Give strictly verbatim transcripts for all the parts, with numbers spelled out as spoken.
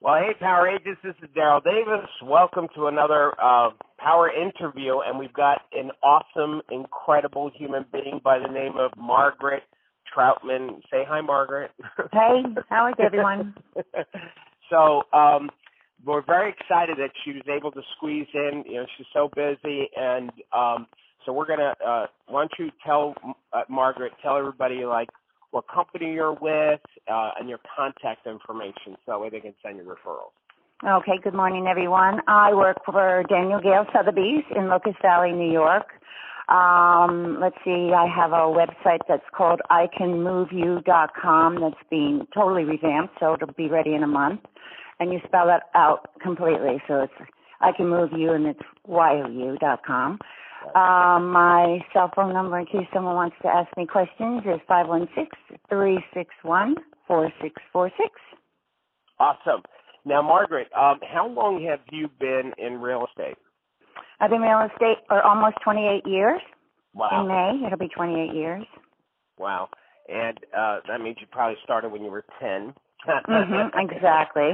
Well, hey, Power Agents, this is Daryl Davis. Welcome to another uh, Power interview, and we've got an awesome, incredible human being by the name of Margaret Troutman. Say hi, Margaret. Hey, how is everyone? so um, we're very excited that she was able to squeeze in. You know, she's so busy, and um, so we're gonna. Uh, why don't you tell uh, Margaret, tell everybody like what company you're with, uh, and your contact information, so that way they can send you referrals. Okay, good morning, everyone. I work for Daniel Gale Sotheby's in Locust Valley, New York. Um, let's see, I have a website that's called I can move you dot com that's being totally revamped, so it'll be ready in a month. And you spell it out completely, so it's I Can Move You, and it's Y O U dot com. Um, my cell phone number, in case someone wants to ask me questions, is five one six, three six one, four six four six. Awesome. Now, Margaret, um, how long have you been in real estate? I've been in real estate for almost twenty-eight years. Wow. In May, it'll be twenty-eight years. Wow. And uh, that means you probably started when you were ten. Mm-hmm, exactly.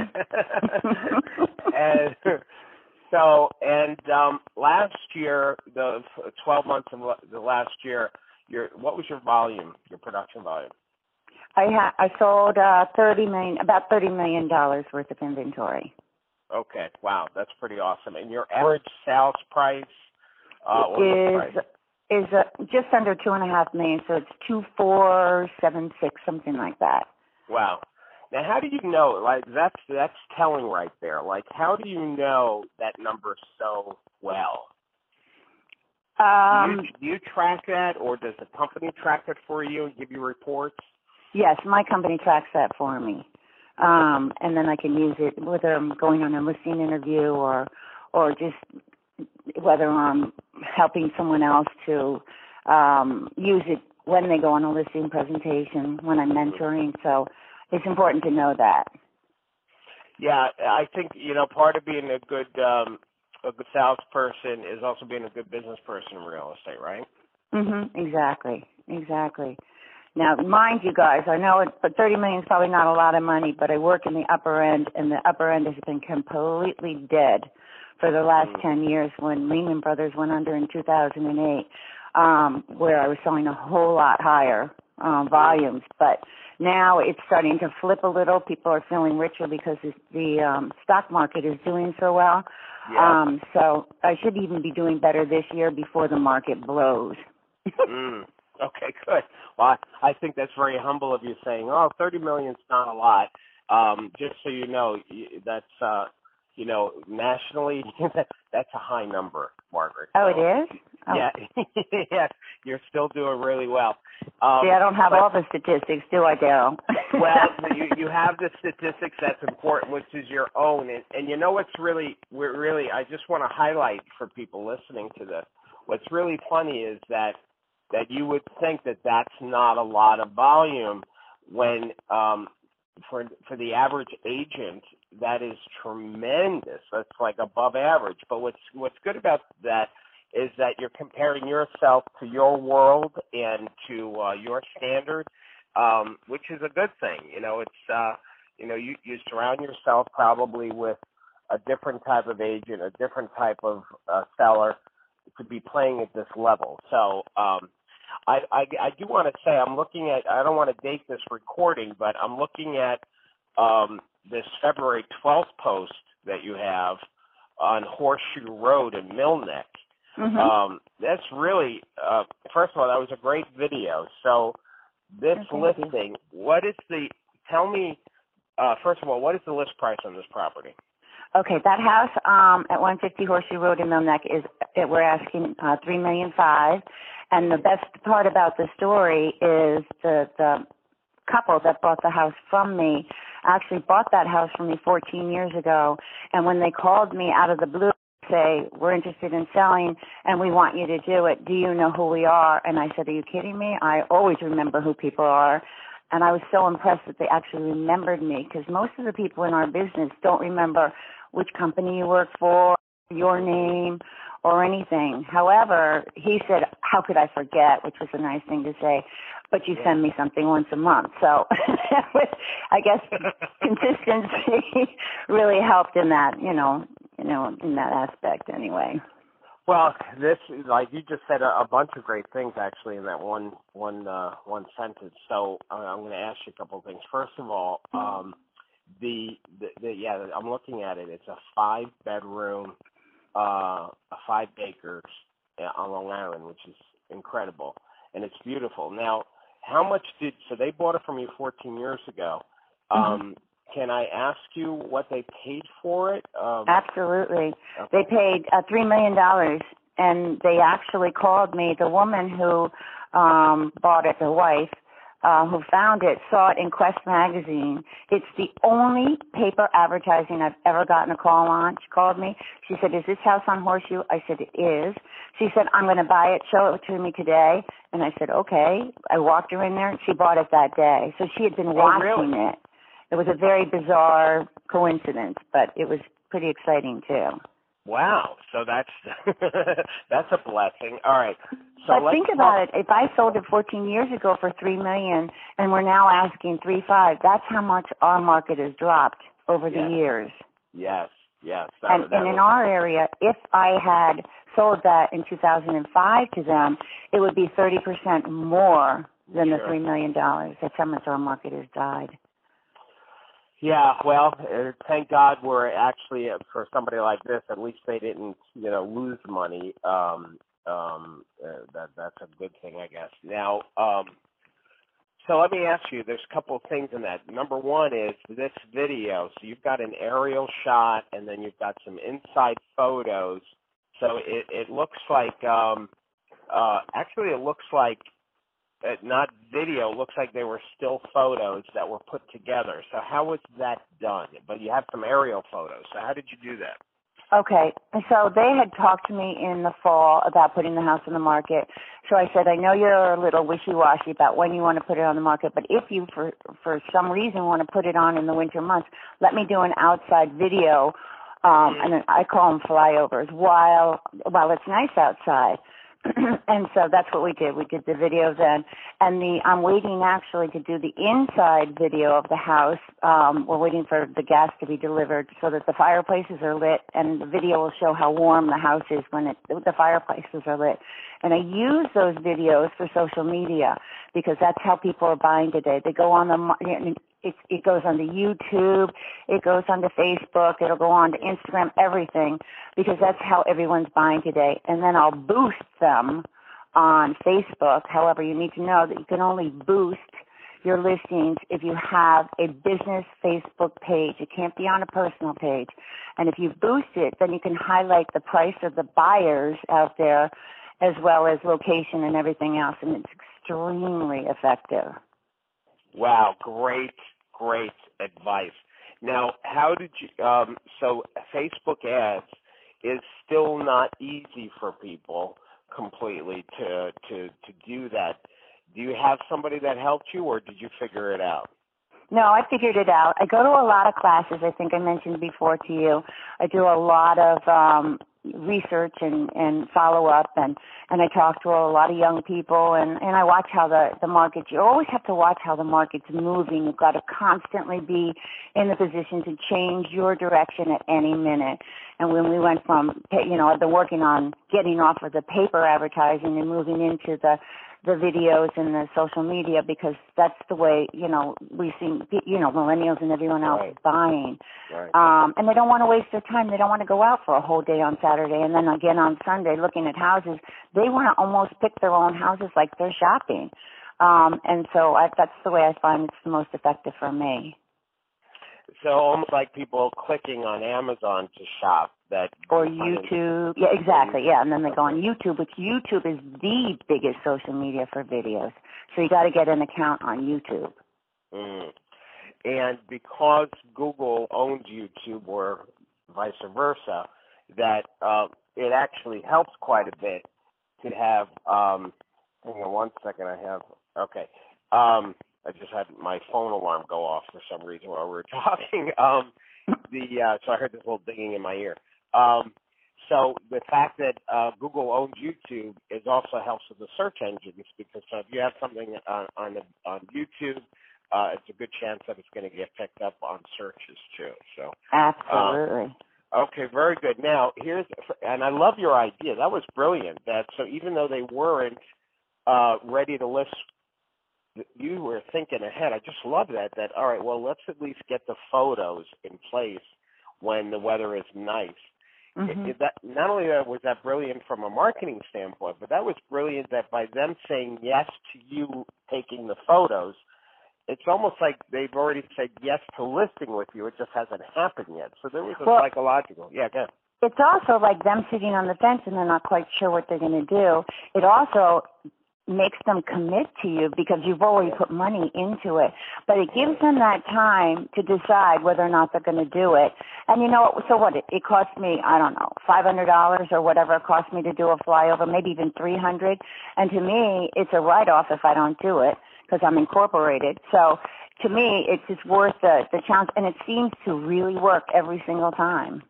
and so, and um, last year, the twelve months of the last year, your what was your volume, your production volume? I ha- I sold uh, thirty million, about thirty million dollars worth of inventory. Okay, wow, that's pretty awesome. And your average sales price uh, is price? is uh, just under two and a half million, so it's two four seven six, something like that. Wow. Now, how do you know? Like that's that's telling right there. Like, how do you know that number so well? Um, do, you, do you track that, or does the company track it for you and give you reports? Yes, my company tracks that for me, um, and then I can use it whether I'm going on a listing interview or or just whether I'm helping someone else to um, use it when they go on a listing presentation, when I'm mentoring. So it's important to know that. Yeah, I think, you know, part of being a good um, a good salesperson is also being a good business person in real estate, right? Mhm. Exactly. Exactly. Now, mind you guys, I know it, but thirty million is probably not a lot of money, but I work in the upper end, and the upper end has been completely dead for the last mm. ten years when Lehman Brothers went under in two thousand eight, um, where I was selling a whole lot higher um, volumes. But now it's starting to flip a little. People are feeling richer because the um, stock market is doing so well. Yeah. Um, so I should even be doing better this year before the market blows. mm. Okay, good. Well, I, I think that's very humble of you saying, oh, thirty million is not a lot. Um, just so you know, that's, uh, you know, nationally, that's a high number, Margaret. Oh, so, it is? Oh. Yeah, yeah, you're still doing really well. Um, See, I don't have but, all the statistics, do I, Daryl? Well, you, you have the statistics that's important, which is your own. And, and you know what's really, we're really, I just want to highlight for people listening to this, what's really funny is that that you would think that that's not a lot of volume when um, for for the average agent, that is tremendous. That's like above average. But what's what's good about that is that you're comparing yourself to your world and to uh, your standard, um, which is a good thing. You know, it's uh, you know you, you surround yourself probably with a different type of agent, a different type of uh, seller to be playing at this level. So um, I, I, I do want to say I'm looking at, I don't want to date this recording, but I'm looking at um, this February twelfth post that you have on Horseshoe Road in Mill Neck. Mm-hmm. Um, that's really, uh, first of all, that was a great video. So this okay. listing, what is the, tell me, uh, first of all, what is the list price on this property? Okay, that house um, at one fifty Horseshoe Road in Mill Neck is it, we're asking uh, three million five, and the best part about the story is the the couple that bought the house from me actually bought that house from me fourteen years ago, and when they called me out of the blue, say we're interested in selling and we want you to do it. Do you know who we are? And I said, are you kidding me? I always remember who people are. And I was so impressed that they actually remembered me because most of the people in our business don't remember which company you work for, your name, or anything. However, he said, how could I forget, which was a nice thing to say, but you send me something once a month. So I guess consistency really helped in that, you know, you know, in that aspect anyway. Well, this, like you just said, a, a bunch of great things actually in that one one uh, one sentence. So uh, I'm going to ask you a couple of things. First of all, um, the, the, the yeah, I'm looking at it. It's a five bedroom, uh, five acres on Long Island, which is incredible, and it's beautiful. Now, how much did so they bought it from you fourteen years ago? Um, mm-hmm. Can I ask you what they paid for it? Um, Absolutely. Okay. They paid uh, three million dollars, and they actually called me. The woman who um, bought it, the wife, uh, who found it, saw it in Quest magazine. It's the only paper advertising I've ever gotten a call on. She called me. She said, is this house on Horseshoe? I said, it is. She said, I'm going to buy it. Show it to me today. And I said, okay. I walked her in there, and she bought it that day. So she had been watching oh, really? it. It was a very bizarre coincidence, but it was pretty exciting too. Wow! So that's that's a blessing. All right. So but let's think talk- about it. If I sold it fourteen years ago for three million, and we're now asking three five, that's how much our market has dropped over the yes. years. Yes. Yes. That, and that and was... in our area, if I had sold that in two thousand five to them, it would be thirty percent more than sure. the three million dollars. That's how much our market has died. Yeah, well, uh, thank God we're actually, uh, for somebody like this, at least they didn't, you know, lose money. Um, um, uh, that that's a good thing, I guess. Now, um, so let me ask you, there's a couple of things in that. Number one is this video. So you've got an aerial shot, and then you've got some inside photos. So it, it looks like, um, uh, actually it looks like, Uh, not video, looks like they were still photos that were put together. So how was that done? But you have some aerial photos. So how did you do that? Okay. So they had talked to me in the fall about putting the house on the market. So I said, I know you're a little wishy-washy about when you want to put it on the market, but if you, for, for some reason, want to put it on in the winter months, let me do an outside video, um, and I call them flyovers, while, while it's nice outside. And so that's what we did. We did the video then, and the I'm waiting actually to do the inside video of the house. Um, we're waiting for the gas to be delivered so that the fireplaces are lit, and the video will show how warm the house is when it, the fireplaces are lit. And I use those videos for social media because that's how people are buying today. They go on the It, it goes onto YouTube, it goes onto Facebook, it'll go on to Instagram, everything, because that's how everyone's buying today. And then I'll boost them on Facebook. However, you need to know that you can only boost your listings if you have a business Facebook page. It can't be on a personal page. And if you boost it, then you can highlight the price of the buyers out there as well as location and everything else, and it's extremely effective. Wow, great, great advice. Now, how did you, um, so Facebook ads is still not easy for people completely to, to, to do that. Do you have somebody that helped you, or did you figure it out? No, I figured it out. I go to a lot of classes, I think I mentioned before to you. I do a lot of um, research and, and follow-up, and, and I talk to a lot of young people, and, and I watch how the, the market, you always have to watch how the market's moving. You've got to constantly be in the position to change your direction at any minute. And when we went from, you know, I've been working on getting off of the paper advertising and moving into the the videos and the social media, because that's the way, you know, we see, you know, millennials and everyone else right. buying. Right. Um, and they don't want to waste their time. They don't want to go out for a whole day on Saturday and then again on Sunday looking at houses. They want to almost pick their own houses like they're shopping. Um, and so I, that's the way I find it's the most effective for me. So almost like people clicking on Amazon to shop. That or YouTube. Yeah, exactly. Yeah, and then they go on YouTube, which YouTube is the biggest social media for videos. So you got to get an account on YouTube. Mm. And because Google owns YouTube, or vice versa, that uh, it actually helps quite a bit to have. Um, hang on one second. I have okay. Um, I just had my phone alarm go off for some reason while we were talking. Um, the uh, so I heard this little dinging in my ear. Um, so the fact that uh, Google owns YouTube is also helps with the search engines, because so if you have something on on, the, on YouTube, uh, it's a good chance that it's going to get picked up on searches too. So absolutely. Um, okay, very good. Now here's, and I love your idea. That was brilliant. That so even though they weren't uh, ready to list, you were thinking ahead. I just love that. That all right. Well, let's at least get the photos in place when the weather is nice. Mm-hmm. It, it, that, not only that was that brilliant from a marketing standpoint, but that was brilliant that by them saying yes to you taking the photos, it's almost like they've already said yes to listing with you. It just hasn't happened yet. So there was a well, psychological. Yeah, go ahead. It's also like them sitting on the fence and they're not quite sure what they're going to do. It also makes them commit to you because you've already put money into it. But it gives them that time to decide whether or not they're going to do it. And you know, so what? It, it cost me, I don't know, five hundred dollars or whatever it cost me to do a flyover, maybe even three hundred dollars. And to me, it's a write-off if I don't do it because I'm incorporated. So to me, it's just worth the, the challenge. And it seems to really work every single time.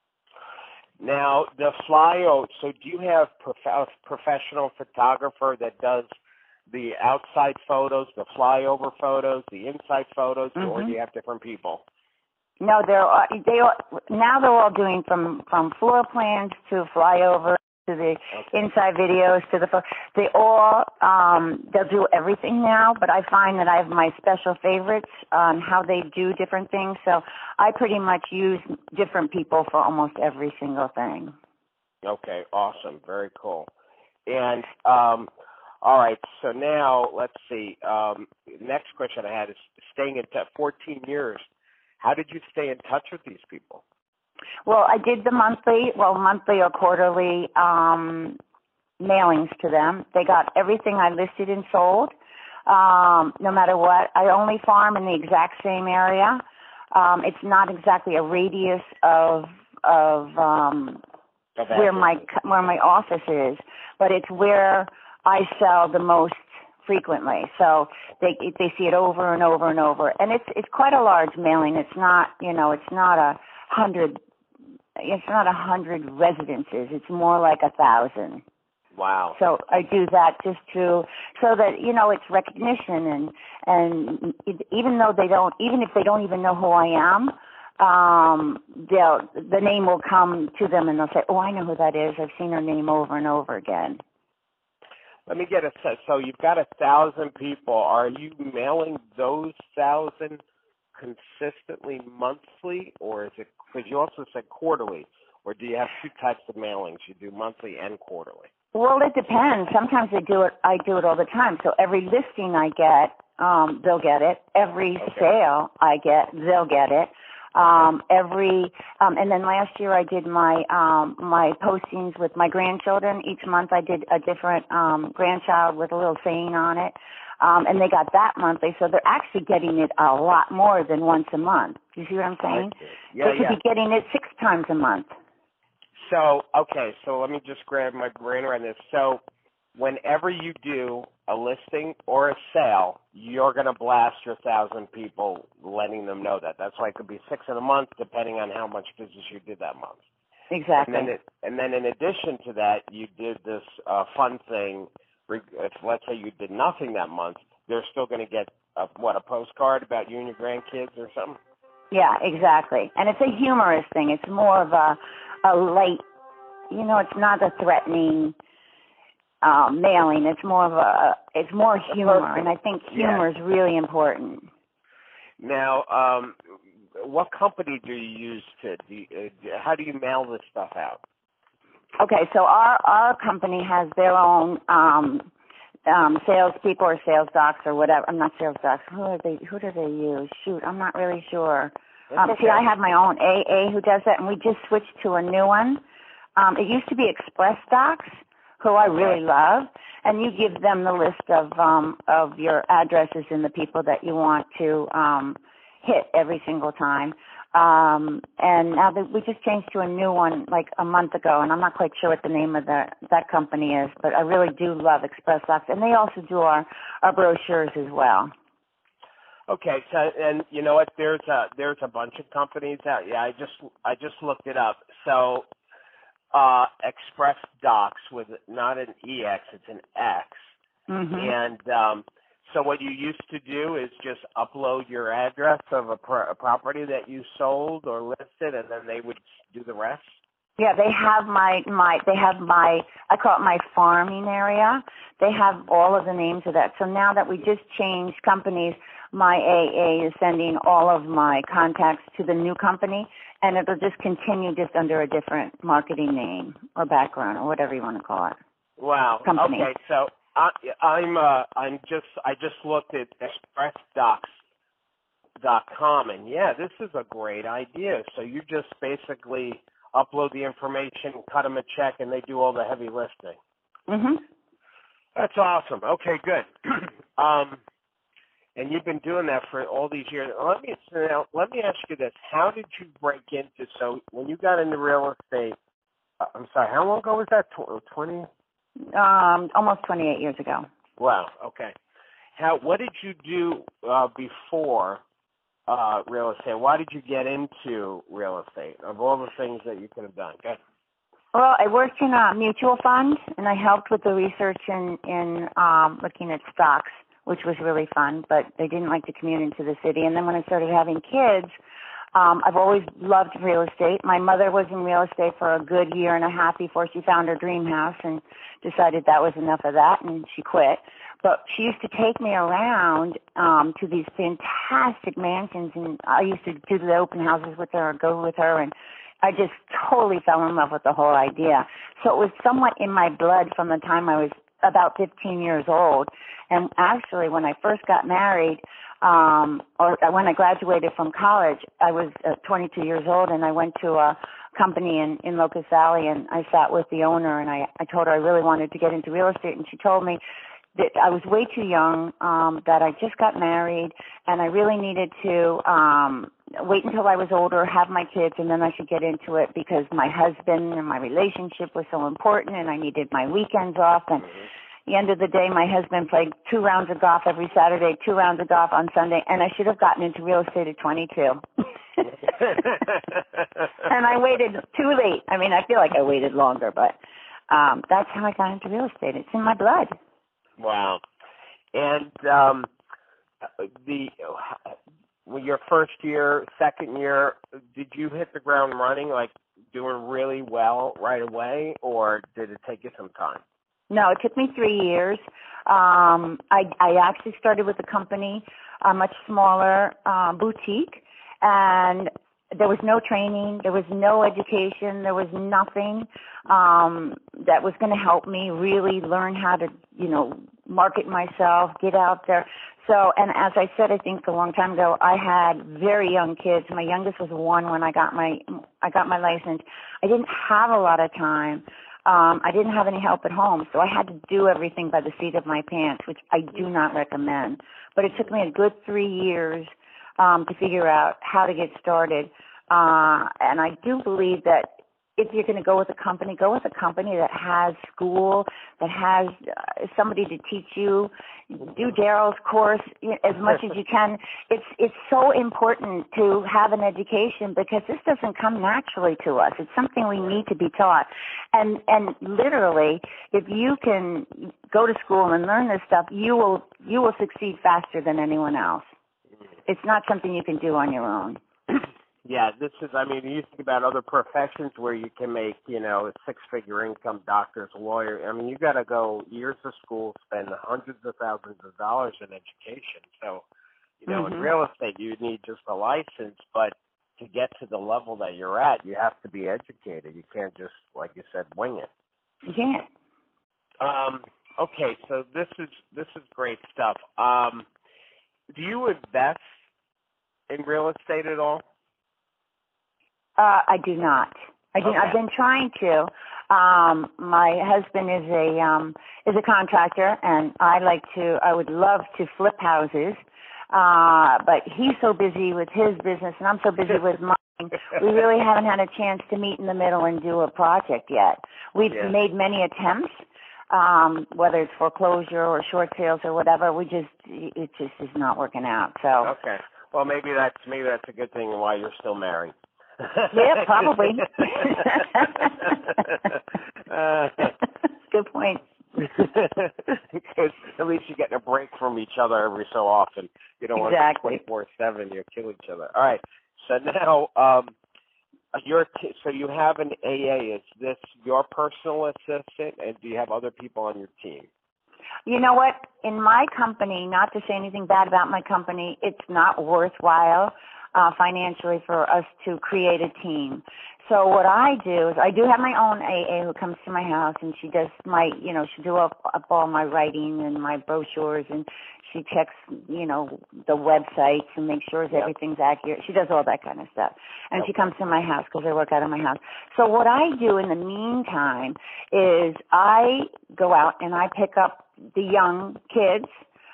Now, the flyout, so do you have prof- a professional photographer that does the outside photos, the flyover photos, the inside photos, mm-hmm. or do you have different people? No, they're all, they all, now they're all doing from, from floor plans to flyover to the okay. inside videos to the they all um, they'll do everything now. But I find that I have my special favorites on how they do different things. So I pretty much use different people for almost every single thing. Okay, awesome, very cool. And um, all right, so now let's see. Um, next question I had is staying in touch. fourteen years. How did you stay in touch with these people? Well, I did the monthly, well, monthly or quarterly um, mailings to them. They got everything I listed and sold, um, no matter what. I only farm in the exact same area. Um, it's not exactly a radius of of um, where my where my office is, but it's where I sell the most frequently. So they they see it over and over and over, and it's it's quite a large mailing. It's not you know it's not a hundred. It's not a hundred residences. It's more like a thousand. Wow. So I do that just to, so that, you know, it's recognition and, and it, even though they don't, even if they don't even know who I am, um, they'll, the name will come to them and they'll say, oh, I know who that is. I've seen her name over and over again. Let me get a sense. So you've got a thousand people. Are you mailing those thousand consistently monthly, or is it, because you also said quarterly, or do you have two types of mailings? You do monthly and quarterly. Well, it depends. Sometimes I do it. I do it all the time. So every listing I get, um, they'll get it. Every okay. sale I get, they'll get it. Um, every um, and then last year I did my um, my postings with my grandchildren. Each month I did a different um, grandchild with a little saying on it. Um, and they got that monthly, so they're actually getting it a lot more than once a month. Do you see what I'm saying? Yeah, they could yeah. be getting it six times a month. So, okay, so let me just grab my brain around this. So whenever you do a listing or a sale, you're going to blast your thousand people, letting them know that. That's why it could be six in a month, depending on how much business you did that month. Exactly. And then, it, and then in addition to that, you did this uh, fun thing. If let's say you did nothing that month, they're still going to get a, what, a postcard about you and your grandkids or something? Yeah, exactly. And it's a humorous thing. It's more of a a light, you know, it's not a threatening um, mailing. It's more of a, it's more humor, and I think humor yeah. is really important. Now, um, what company do you use to? Do you, uh, how do you mail this stuff out? Okay, so our our company has their own um, um, salespeople or sales docs or whatever. I'm not sales docs. Who are they? Who do they use? Shoot, I'm not really sure. Um, okay. See, I have my own A A who does that, and we just switched to a new one. Um, it used to be Express Docs, who I really love, and you give them the list of um, of your addresses and the people that you want to um, hit every single time. Um, and now that we just changed to a new one like a month ago, and I'm not quite sure what the name of the, that company is, but I really do love Express Docs, and they also do our, our brochures as well. Okay, so and you know what? There's a there's a bunch of companies out. Yeah, I just I just looked it up. So uh, Express Docs with not an E X, it's an X. Mm-hmm. And um, so what you used to do is just upload your address of a, pro- a property that you sold or listed, and then they would do the rest? Yeah, they have my, my, they have my, I call it my farming area. They have all of the names of that. So now that we just changed companies, my A A is sending all of my contacts to the new company, and it'll just continue just under a different marketing name or background or whatever you want to call it. Wow. Company. Okay, so I, I'm, uh, I'm just, I just looked at express docs dot com, and yeah, this is a great idea. So you just basically upload the information, cut them a check, and they do all the heavy lifting. Mhm. That's awesome. Okay, good. um, and you've been doing that for all these years. Let me now, let me ask you this: how did you break into? So when you got into real estate, uh, I'm sorry, how long ago was that? Twenty? Um, almost twenty-eight years ago. Wow. Okay. How? What did you do uh, before uh, real estate? Why did you get into real estate? Of all the things that you could have done, good. Well, I worked in a mutual fund, and I helped with the research in, in um, looking at stocks, which was really fun, but they didn't like to commute into the city. And then when I started having kids, um, I've always loved real estate. My mother was in real estate for a good year and a half before she found her dream house and decided that was enough of that, and she quit. But she used to take me around um, to these fantastic mansions, and I used to do the open houses with her or go with her, and I just totally fell in love with the whole idea. So it was somewhat in my blood from the time I was about fifteen years old. And actually, when I first got married, um, or when I graduated from college, I was uh, twenty-two years old, and I went to a company in, in Locust Valley, and I sat with the owner, and I, I told her I really wanted to get into real estate, and she told me that I was way too young, um, that I just got married, and I really needed to um, wait until I was older, have my kids, and then I should get into it because my husband and my relationship was so important, and I needed my weekends off. And at the end of the day, my husband played two rounds of golf every Saturday, two rounds of golf on Sunday, and I should have gotten into real estate at twenty-two. And I waited too late. I mean, I feel like I waited longer, but um, that's how I got into real estate. It's in my blood. Wow. And um, the well, your first year, second year, did you hit the ground running, like doing really well right away, or did it take you some time? No, it took me three years. Um, I, I actually started with a company, a much smaller uh, boutique, and there was no training, there was no education, there was nothing um, that was going to help me really learn how to, you know, market myself, get out there. So, and as I said, I think a long time ago, I had very young kids. My youngest was one when I got my I got my license. I didn't have a lot of time. Um, I didn't have any help at home, so I had to do everything by the seat of my pants, which I do not recommend. But it took me a good three years um, to figure out how to get started. Uh, and I do believe that if you're going to go with a company, go with a company that has school, that has uh, somebody to teach you. Do Daryl's course as much as you can. It's it's so important to have an education because this doesn't come naturally to us. It's something we need to be taught. And and literally, if you can go to school and learn this stuff, you will you will succeed faster than anyone else. It's not something you can do on your own. Yeah, this is, I mean, you think about other professions where you can make, you know, a six-figure income, doctors, lawyer. I mean, you got to go years of school, spend hundreds of thousands of dollars in education. So, you know, mm-hmm. in real estate, you need just a license, but to get to the level that you're at, you have to be educated. You can't just, like you said, wing it. You can't. Um, okay, so this is this is great stuff. Um, do you invest in real estate at all? Uh, I do not. I do. Okay. I've been trying to. Um, my husband is a um, is a contractor, and I like to. I would love to flip houses, uh, but he's so busy with his business, and I'm so busy with mine. We really haven't had a chance to meet in the middle and do a project yet. We've yeah. made many attempts, um, whether it's foreclosure or short sales or whatever. We just it just is not working out. So okay. Well, maybe that's maybe that's a good thing why you're still married. Yeah, probably. uh, Good point. Because at least you're getting a break from each other every so often. You don't Exactly. want to twenty-four seven. You kill each other. All right. So now, um, your t- so you have an A A. Is this your personal assistant, and do you have other people on your team? You know what? In my company, not to say anything bad about my company, it's not worthwhile uh, financially for us to create a team. So what I do is I do have my own A A who comes to my house, and she does my, you know, she do up, up all my writing and my brochures, and she checks, you know, the websites and makes sure Yep. everything's accurate. She does all that kind of stuff. And Yep. she comes to my house because I work out of my house. So what I do in the meantime is I go out and I pick up the young kids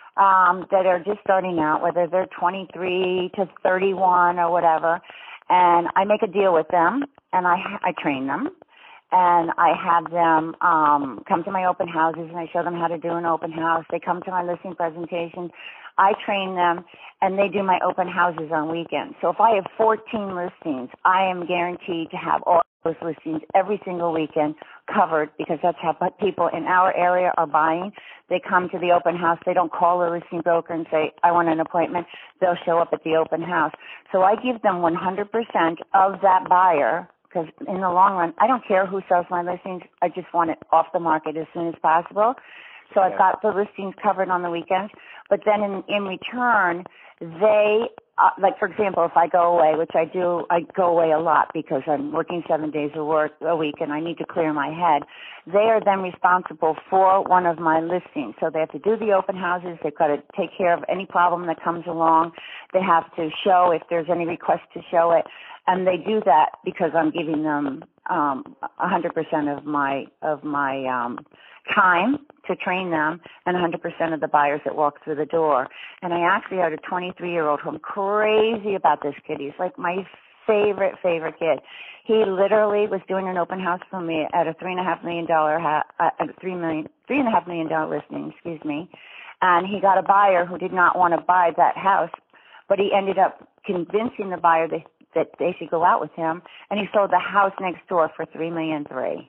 um, that are just starting out, whether they're twenty-three to thirty-one or whatever, and I make a deal with them, and I I train them, and I have them um, come to my open houses, and I show them how to do an open house. They come to my listing presentation. I train them, and they do my open houses on weekends. So if I have fourteen listings, I am guaranteed to have all those listings every single weekend covered, because that's how people in our area are buying. They come to the open house. They don't call a listing broker and say, I want an appointment. They'll show up at the open house. So I give them one hundred percent of that buyer, because in the long run, I don't care who sells my listings. I just want it off the market as soon as possible. So I've got the listings covered on the weekends. But then in, in return, they, uh, like for example, if I go away, which I do, I go away a lot because I'm working seven days a, work, a week and I need to clear my head. They are then responsible for one of my listings. So they have to do the open houses. They've got to take care of any problem that comes along. They have to show if there's any request to show it. And they do that because I'm giving them um, one hundred percent of my of my um, time to train them, and one hundred percent of the buyers that walk through the door. And I actually had a twenty-three-year-old who I'm crazy about this kid. He's like my favorite, favorite kid. He literally was doing an open house for me at a three and a half million dollar ha- uh, at a three million three and a half million dollar listing, excuse me. And he got a buyer who did not want to buy that house, but he ended up convincing the buyer that that they should go out with him, and he sold the house next door for three million three.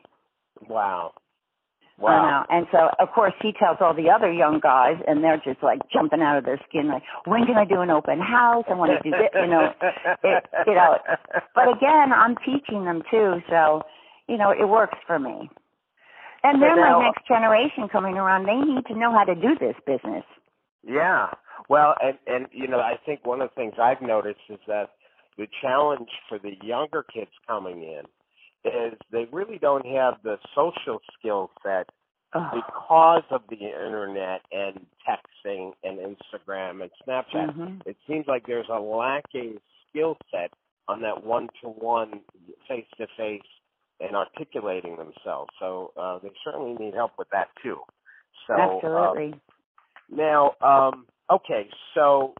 Wow. Wow. I know. And so, of course, he tells all the other young guys, and they're just like jumping out of their skin, like, when can I do an open house? I want to do this, you know. It, you know. But again, I'm teaching them too, so you know, it works for me. And they're my next generation coming around. They need to know how to do this business. Yeah. Well, and and you know, I think one of the things I've noticed is that the challenge for the younger kids coming in is they really don't have the social skill set oh. because of the internet and texting and Instagram and Snapchat. Mm-hmm. It seems like there's a lacking skill set on that one-to-one, face-to-face, and articulating themselves. So uh, they certainly need help with that too. So, absolutely. Um, now, um, okay, so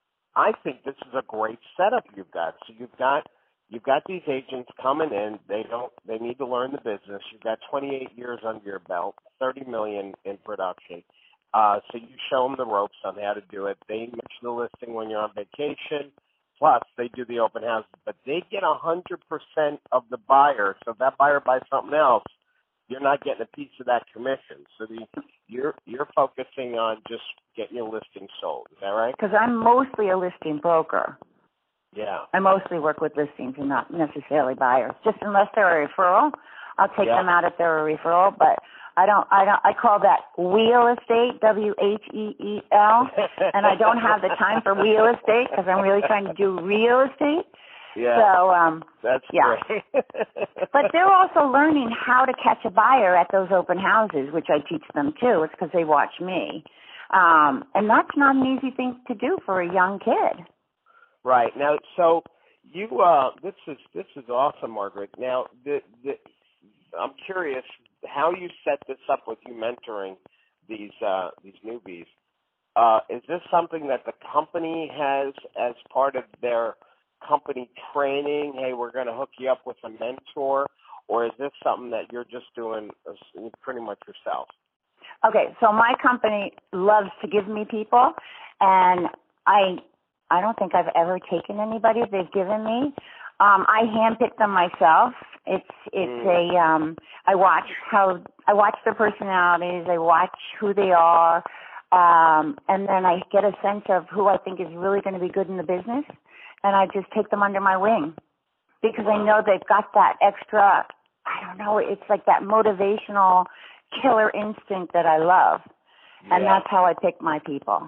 I think this is a great setup you've got. So you've got you've got these agents coming in. They don't they need to learn the business. You've got twenty-eight years under your belt, thirty million in production. Uh, so you show them the ropes on how to do it. They match the listing when you're on vacation. Plus, they do the open houses, but they get a hundred percent of the buyer. So if that buyer buys something else, you're not getting a piece of that commission. So the, you're you're focusing on just getting your listing sold. Is that right? Because I'm mostly a listing broker. Yeah. I mostly work with listings and not necessarily buyers. Just unless they're a referral, I'll take yeah. them out if they're a referral. But I don't. I don't. I call that wheel estate, W H E E L, and I don't have the time for wheel estate because I'm really trying to do real estate. Yeah. So, um, that's yeah. great. But they're also learning how to catch a buyer at those open houses, which I teach them too. It's because they watch me. Um, and that's not an easy thing to do for a young kid. Right. Now, so you, uh, this is, this is awesome, Margaret. Now, the, the, I'm curious how you set this up with you mentoring these, uh, these newbies. Uh, is this something that the company has as part of their company training? Hey, we're going to hook you up with a mentor, or is this something that you're just doing pretty much yourself? Okay, so my company loves to give me people, and I I don't think I've ever taken anybody they've given me. Um, I handpick them myself. It's it's mm. a um, I watch how I watch their personalities. I watch who they are, um, and then I get a sense of who I think is really going to be good in the business, and I just take them under my wing because I know they've got that extra. I don't know. It's like that motivational killer instinct that I love, yeah. and that's how I pick my people.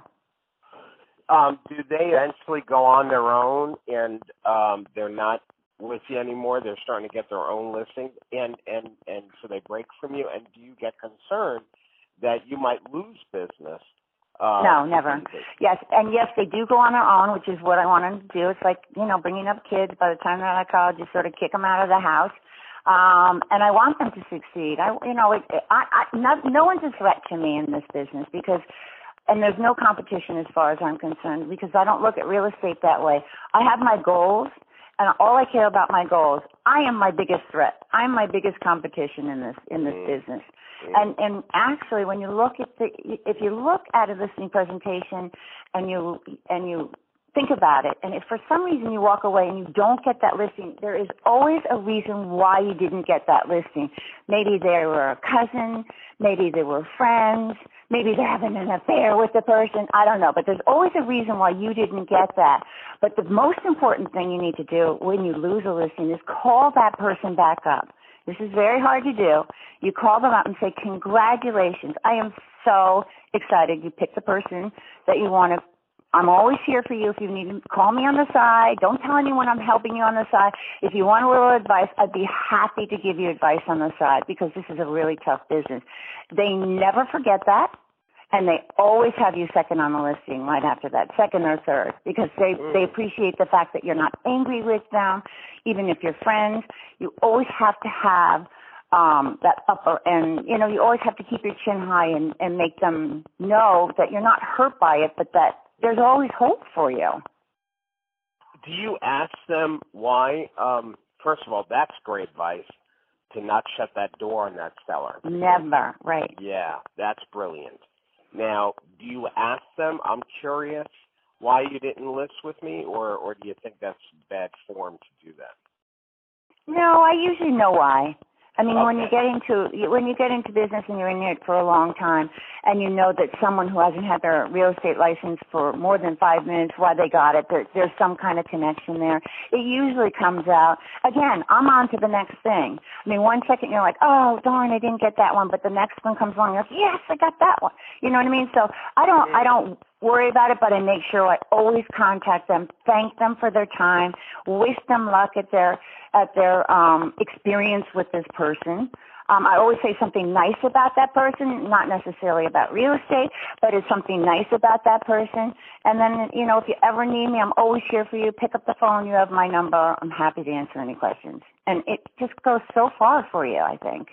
Um, do they eventually go on their own and um, they're not with you anymore? They're starting to get their own listings, and, and, and so they break from you? And do you get concerned that you might lose business? Uh, no, never. Yes, and yes, they do go on their own, which is what I want them to do. It's like, you know, bringing up kids. By the time they're out of college, you sort of kick them out of the house. Um, and I want them to succeed. I, you know, it, I, I, not, no one's a threat to me in this business because and there's no competition as far as I'm concerned because I don't look at real estate that way. I have my goals, and all I care about my goals. I am my biggest threat. I'm my biggest competition in this in this mm. business. Mm. And and actually, when you look at the, if you look at a listing presentation, and you and you think about it, and if for some reason you walk away and you don't get that listing, there is always a reason why you didn't get that listing. Maybe they were a cousin, maybe they were friends, maybe they're having an affair with the person, I don't know, but there's always a reason why you didn't get that. But the most important thing you need to do when you lose a listing is call that person back up. This is very hard to do. You call them up and say, congratulations, I am so excited you picked the person that you want to. I'm always here for you. If you need to call me on the side, don't tell anyone I'm helping you on the side. If you want a little advice, I'd be happy to give you advice on the side because this is a really tough business. They never forget that, and they always have you second on the listing right after that, second or third, because they, mm. they appreciate the fact that you're not angry with them. Even if you're friends, you always have to have um, that upper end. You know, you always have to keep your chin high and, and make them know that you're not hurt by it, but that there's always hope for you. Do you ask them why? Um, first of all, that's great advice to not shut that door on that seller. Never, right. Yeah, that's brilliant. Now, do you ask them, I'm curious, why you didn't list with me, or, or do you think that's bad form to do that? No, I usually know why. I mean, okay. when you get into when you get into business and you're in it for a long time, and you know that someone who hasn't had their real estate license for more than five minutes, why they got it, there, there's some kind of connection there. It usually comes out. Again, I'm on to the next thing. I mean, one second you're like, oh darn, I didn't get that one, but the next one comes along, you're like, yes, I got that one. You know what I mean? So I don't, I don't worry about it, but I make sure I always contact them, thank them for their time, wish them luck at their at their um, experience with this person. Um, I always say something nice about that person, not necessarily about real estate, but it's something nice about that person. And then, you know, if you ever need me, I'm always here for you. Pick up the phone. You have my number. I'm happy to answer any questions. And it just goes so far for you, I think.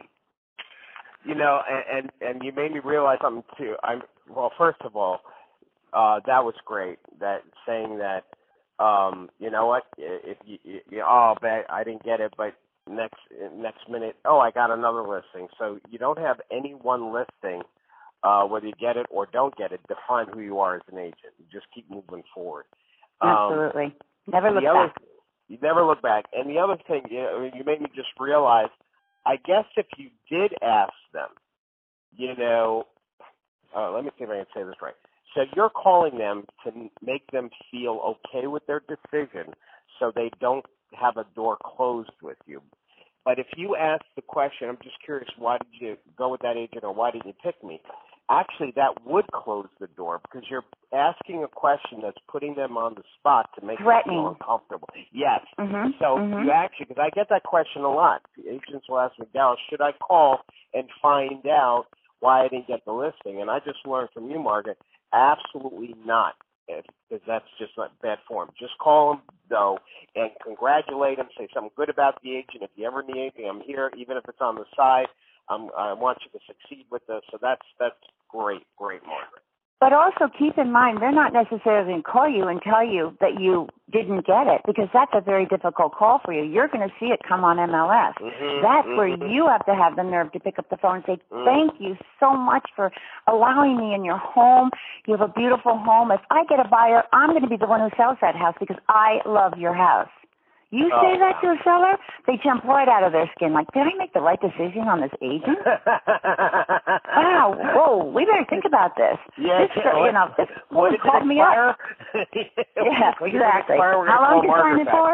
You know, and and, and you made me realize something too. I'm well. First of all, uh, that was great. That saying that. Um, you know what? If you, you oh, bet I didn't get it, but next next minute, oh, I got another listing. So you don't have any one listing, uh, whether you get it or don't get it, define who you are as an agent. You just keep moving forward. Absolutely. Um, never look other, back. You never look back. And the other thing, you know, you made me just realize. I guess if you did ask them, you know, uh, let me see if I can say this right. So you're calling them to make them feel okay with their decision so they don't have a door closed with you. But if you ask the question, I'm just curious, why did you go with that agent or why didn't you pick me? Actually, that would close the door because you're asking a question that's putting them on the spot to make them feel uncomfortable. Yes. Mm-hmm. So mm-hmm. you actually, because I get that question a lot. Agents will ask me, Dallas, should I call and find out why I didn't get the listing? And I just learned from you, Margaret, absolutely not, because that's just not bad form. Just call them, though, and congratulate them. Say something good about the agent. If you ever need anything, I'm here, even if it's on the side. I'm, I want you to succeed with this. So that's that's great, great, Margaret. But also keep in mind, they're not necessarily going to call you and tell you that you didn't get it, because that's a very difficult call for you. You're going to see it come on M L S. Mm-hmm, that's mm-hmm. where you have to have the nerve to pick up the phone and say, thank you so much for allowing me in your home. You have a beautiful home. If I get a buyer, I'm going to be the one who sells that house because I love your house. You oh, say that wow. to a seller, they jump right out of their skin. Like, did I make the right decision on this agent? Wow, whoa, we better think about this. Yeah, this, uh, you know, this woman called me up. Yeah, exactly. How long did you sign it for?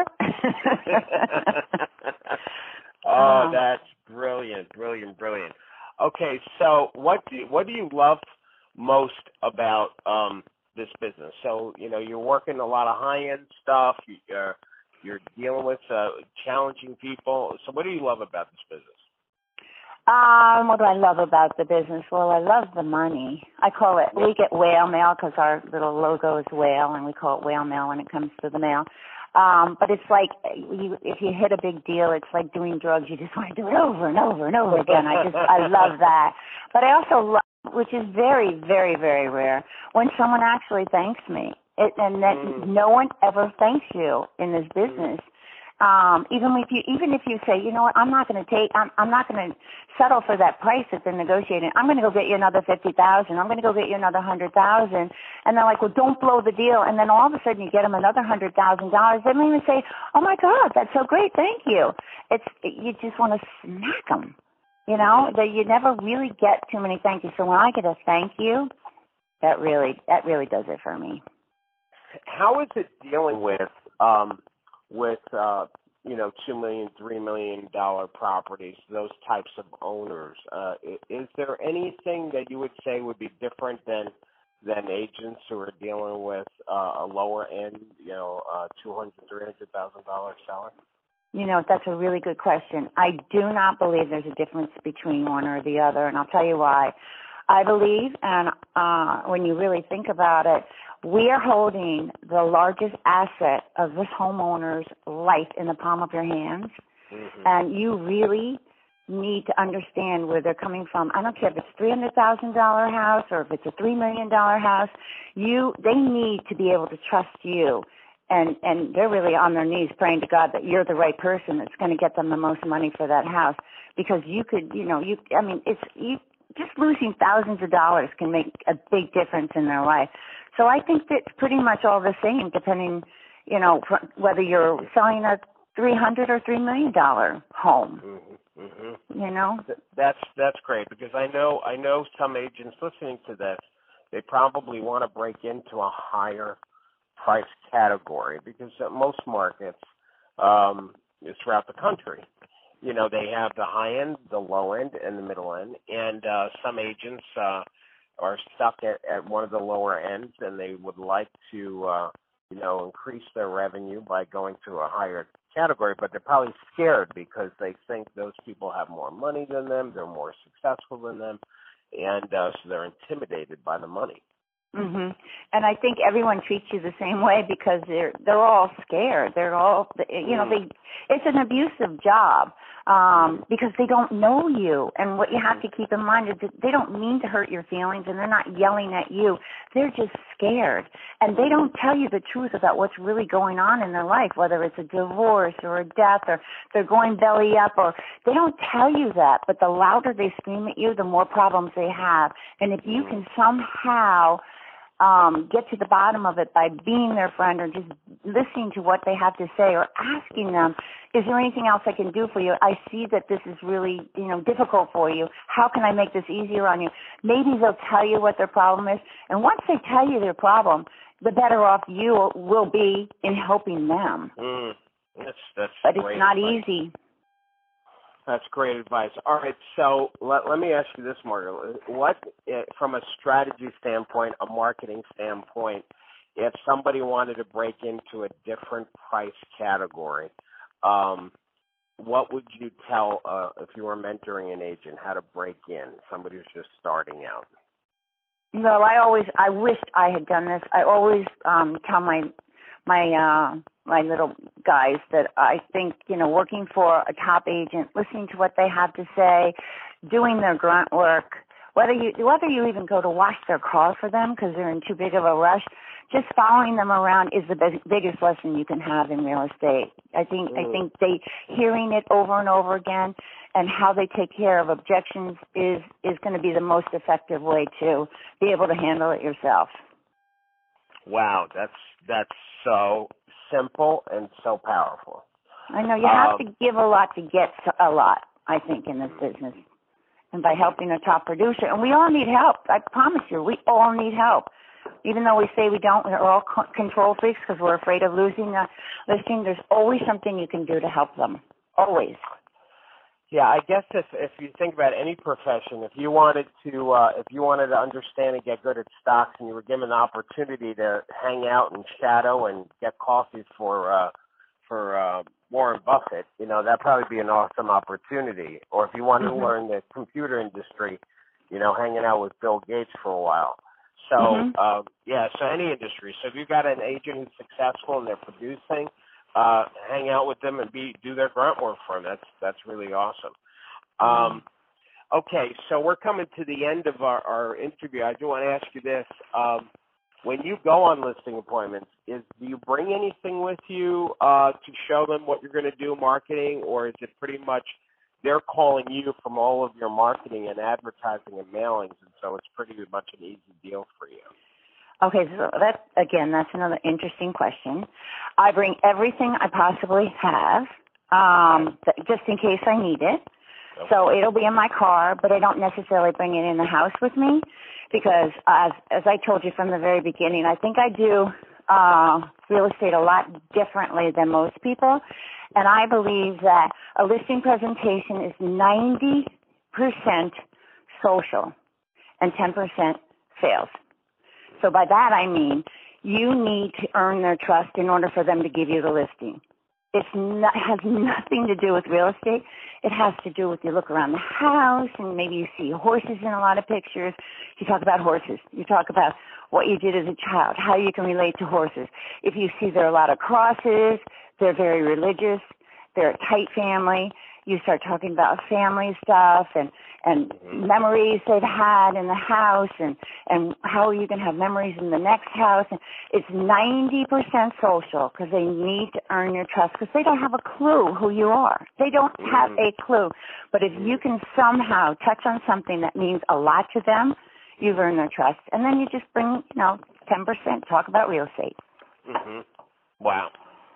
Oh, that's brilliant, brilliant, brilliant. Okay, so what do you, what do you love most about um, this business? So, you know, you're working a lot of high-end stuff. You're, you're dealing with uh, challenging people. So what do you love about this business? Um, what do I love about the business? Well, I love the money. I call it, we get whale mail because our little logo is whale, and we call it whale mail when it comes to the mail. Um, but it's like, you, if you hit a big deal, it's like doing drugs. You just want to do it over and over and over again. I just, I love that. But I also love, which is very, very, very rare, when someone actually thanks me. It, and that mm. no one ever thanks you in this business. Mm. Um, even if you, even if you say, you know what, I'm not going to take, I'm, I'm not going to settle for that price that they're negotiating. I'm going to go get you another fifty thousand. I'm going to go get you another hundred thousand. And they're like, well, don't blow the deal. And then all of a sudden you get them another hundred thousand dollars. They don't even say, oh my God, that's so great, thank you. It's, you just want to smack them, you know. That you never really get too many thank yous. So when I get a thank you, that really, that really does it for me. How is it dealing with? Um, with, uh, you know, two million dollars, three million dollars properties, those types of owners? Uh, is there anything that you would say would be different than than agents who are dealing with uh, a lower end, you know, uh, two hundred thousand dollars, three hundred thousand dollars seller? You know, that's a really good question. I do not believe there's a difference between one or the other, and I'll tell you why. I believe, and uh, when you really think about it, we are holding the largest asset of this homeowner's life in the palm of your hands, mm-hmm. and you really need to understand where they're coming from. I don't care if it's a three hundred thousand dollars house or if it's a three million dollars house. You, they need to be able to trust you, and, and they're really on their knees praying to God that you're the right person that's going to get them the most money for that house, because you could, you know, you, I mean, it's, you, just losing thousands of dollars can make a big difference in their life. So I think that's pretty much all the same, depending, you know, whether you're selling a three hundred or three million dollar home. Mm-hmm, mm-hmm. You know, that's that's great, because I know I know some agents listening to this, they probably want to break into a higher price category, because most markets um, is throughout the country. You know, they have the high end, the low end, and the middle end, and uh, some agents uh, are stuck at, at one of the lower ends, and they would like to, uh, you know, increase their revenue by going to a higher category, but they're probably scared because they think those people have more money than them, they're more successful than them, and uh, so they're intimidated by the money. Mhm. And I think everyone treats you the same way because they're they're all scared. They're all, you know, they it's an abusive job um, because they don't know you. And what you have to keep in mind is that they don't mean to hurt your feelings, and they're not yelling at you. They're just scared, and they don't tell you the truth about what's really going on in their life, whether it's a divorce or a death or they're going belly up, or they don't tell you that. But the louder they scream at you, the more problems they have. And if you can somehow Um, get to the bottom of it by being their friend or just listening to what they have to say or asking them, is there anything else I can do for you? I see that this is really, you know, difficult for you. How can I make this easier on you? Maybe they'll tell you what their problem is. And once they tell you their problem, the better off you will be in helping them. Mm, that's, that's but it's not advice. easy. That's great advice. All right, so let, let me ask you this, Margaret. What, from a strategy standpoint, a marketing standpoint, if somebody wanted to break into a different price category, um, what would you tell, uh, if you were mentoring an agent, how to break in, somebody who's just starting out? Well, I always, I wished I had done this. I always um, tell my my uh, my little guys that I think, you know, working for a top agent, listening to what they have to say, doing their grunt work, whether you whether you even go to wash their car for them because they're in too big of a rush, just following them around is the big, biggest lesson you can have in real estate. I think mm. I think they hearing it over and over again and how they take care of objections is is going to be the most effective way to be able to handle it yourself. Wow, that's that's so simple and so powerful. I know you have um, to give a lot to get a lot, I think, in this business. And by helping a top producer, and we all need help. I promise you, we all need help. Even though we say we don't, we're all co- control freaks because we're afraid of losing a listing. There's always something you can do to help them. Always. Yeah, I guess if if you think about any profession, if you wanted to uh, if you wanted to understand and get good at stocks, and you were given the opportunity to hang out and shadow and get coffee for uh, for uh, Warren Buffett, you know, that'd probably be an awesome opportunity. Or if you wanted mm-hmm. to learn the computer industry, you know, hanging out with Bill Gates for a while. So mm-hmm. uh, yeah, so any industry. So if you've got an agent who's successful and they're producing, Uh, hang out with them and be do their grunt work for them. That's that's really awesome. Um, okay, so we're coming to the end of our, our interview. I do want to ask you this: um, when you go on listing appointments, is do you bring anything with you uh, to show them what you're going to do, marketing, or is it pretty much they're calling you from all of your marketing and advertising and mailings, and so it's pretty much an easy deal for you? Okay, so that, again, that's another interesting question. I bring everything I possibly have, um, th- just in case I need it. Okay. So it'll be in my car, but I don't necessarily bring it in the house with me because, as, as I told you from the very beginning, I think I do uh, real estate a lot differently than most people, and I believe that a listing presentation is ninety percent social and ten percent sales. So by that I mean you need to earn their trust in order for them to give you the listing. It's not, has nothing to do with real estate. It has to do with you look around the house and maybe you see horses in a lot of pictures. You talk about horses. You talk about what you did as a child, how you can relate to horses. If you see there are a lot of crosses, they're very religious, they're a tight family. You start talking about family stuff and, and mm-hmm. memories they've had in the house and, and how you can have memories in the next house. And it's ninety percent social because they need to earn your trust because they don't have a clue who you are. They don't mm-hmm. have a clue. But if you can somehow touch on something that means a lot to them, you've earned their trust. And then you just bring, you know, ten percent, talk about real estate. Mm-hmm. Wow.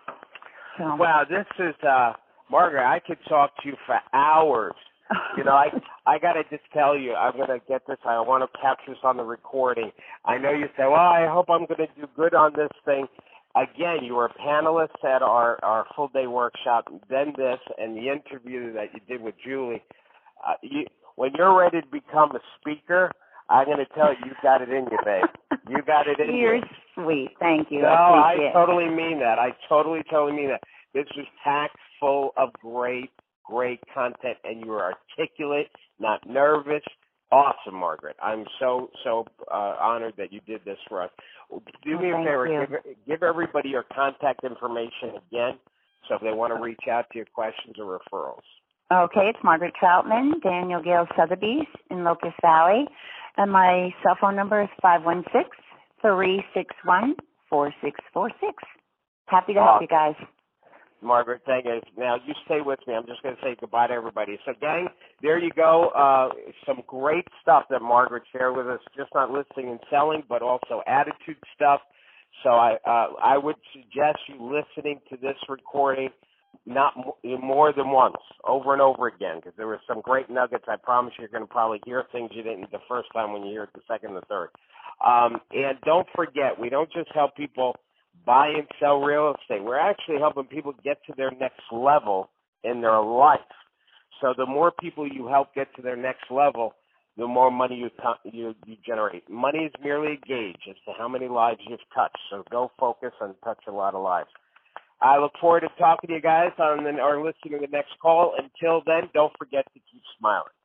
So. Wow, this is... Uh... Margaret, I could talk to you for hours. You know, I I got to just tell you, I'm going to get this. I want to capture this on the recording. I know you say, well, I hope I'm going to do good on this thing. Again, you were a panelist at our, our full-day workshop, then this, and the interview that you did with Julie. Uh, you, when you're ready to become a speaker, I'm going to tell you, you got it in you, babe. You got it in You're you. You're sweet. Thank you. No, I, I totally mean that. I totally, totally mean that. This was packed full of great, great content, and you were articulate, not nervous. Awesome, Margaret. I'm so, so uh, honored that you did this for us. Do me oh, a favor. You. Give, give everybody your contact information again, so if they want to reach out to you, questions or referrals. Okay, it's Margaret Troutman, Daniel Gale Sotheby's in Locust Valley, and my cell phone number is five one six, three six one, four six four six. Happy to help awesome. you guys. Margaret, thank you. Now, you stay with me. I'm just going to say goodbye to everybody. So, gang, there you go. Uh, some great stuff that Margaret shared with us, just not listing and selling, but also attitude stuff. So I uh, I would suggest you listening to this recording not more than once, over and over again, because there were some great nuggets. I promise you're going to probably hear things you didn't the first time when you hear it the second and the third. Um, and don't forget, we don't just help people buy and sell real estate. We're actually helping people get to their next level in their life. So the more people you help get to their next level, the more money you, you, you generate. Money is merely a gauge as to how many lives you've touched. So go focus and touch a lot of lives. I look forward to talking to you guys on the, or listening to the next call. Until then, don't forget to keep smiling.